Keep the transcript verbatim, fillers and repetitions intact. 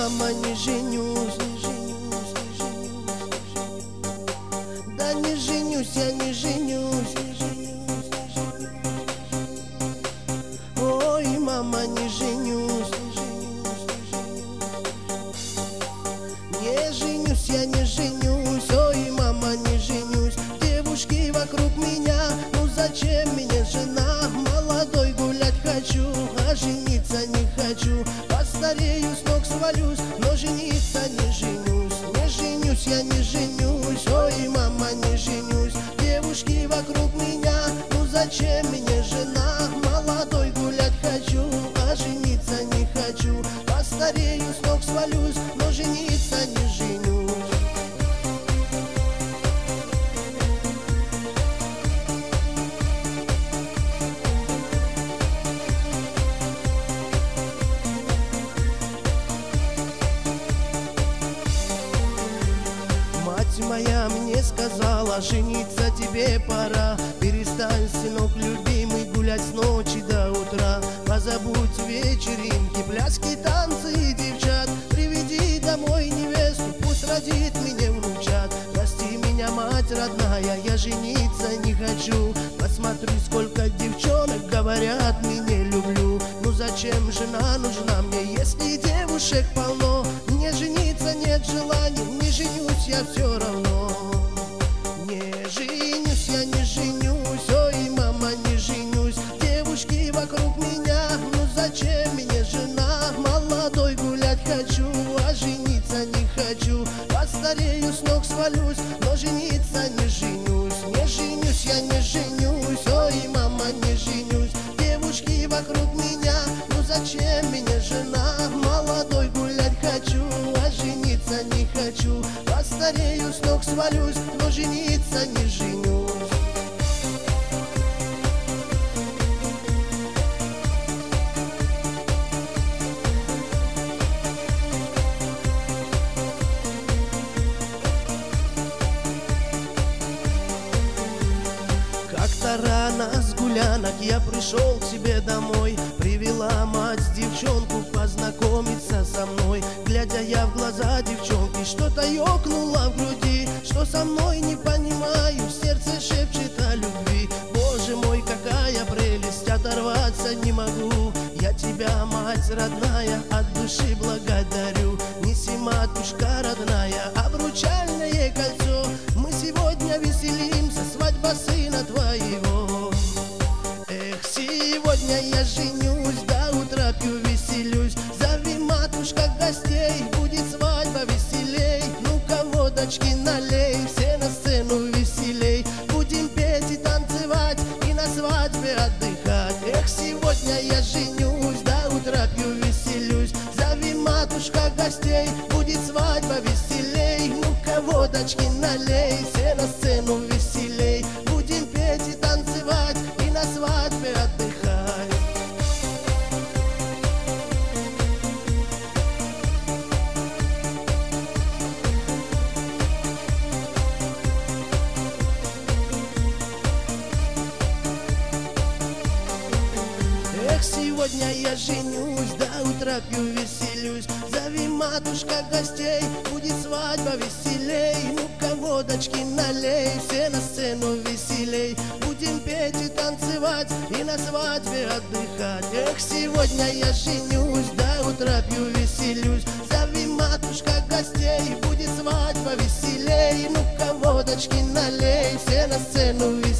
мама, не женюсь, не женюсь, не женюсь, не женюсь. Да не женюсь, я не женюсь, не женюсь, не женюсь. Ой, мама, не женюсь, не женюсь, не женюсь. Не женюсь, я не женюсь, ой, мама, не женюсь. Девушки вокруг меня, ну зачем мне жена? Молодой гулять хочу, а жениться не хочу. Постарею, с ног свалюсь, но жениться не женюсь. Не женюсь, я не женюсь, ой, мама, не женюсь. Девушки вокруг меня, ну зачем мне жена? Молодой гулять хочу, а жениться не хочу. Постарею, с ног свалюсь, но жениться не женюсь. Мать моя мне сказала, жениться тебе пора. Перестань, сынок любимый, гулять с ночи до утра. Позабудь вечеринки, пляски, танцы и девчат. Приведи домой невесту, пусть родит мне внучат. Прости меня, мать родная, я жениться не хочу. Посмотри, сколько девчонок говорят, меня люблю. Ну зачем жена нужна мне, если девушек полно? Мне жениться нет желания, не женюсь я все равно. Не женюсь, я не женюсь, ой, мама, не женюсь. Девушки вокруг меня, ну зачем мне жена? Молодой гулять хочу, а жениться не хочу. Постарею, с ног свалюсь, но жениться не женюсь. Не женюсь, я не женюсь, ой, мама, не женюсь. Девушки вокруг меня, ну зачем мне жена? Молодой гулять хочу, а жениться не хочу. Постарею, с ног свалюсь, но жениться не женюсь. Как-то рано с гулянок я пришел к себе домой. Привела мать девчонку познакомиться со мной. Глядя я в глаза девчонки, что-то ёкнуло в груди. Что со мной не понимаю, в сердце шепчет о любви. Боже мой, какая прелесть, оторваться не могу. Я тебя, мать родная, от души благодарю. Неси, матушка родная, обручальное кольцо. Мы сегодня веселимся, свадьба сына твоего. Эх, сегодня я женюсь, до утра пью, веселюсь. Зови, матушка, гостей, будет свадьба веселей. Ну-ка, водочки налей, все на сцену веселей. Будем петь и танцевать, и на свадьбе отдыхать. Эх, сегодня я женюсь, до утра пью, веселюсь. Зови, матушка, гостей, будет свадьба веселей. Ну-ка, водочки налей, все на сцену веселей. Будем петь и танцевать, и на свадьбе отдыхать. Эх, сегодня я женюсь, до утра пью, веселюсь. Зови, матушка, гостей, будет свадьба веселей. Ну-ка, водочки налей, все на сцену веселей. Будем петь и танцевать, и на свадьбе отдыхать. Эх, сегодня я женюсь, до утра пью, веселюсь. Зови, матушка, гостей, будет свадьба веселей. Ну-ка, водочки налей, все на сцену веселей.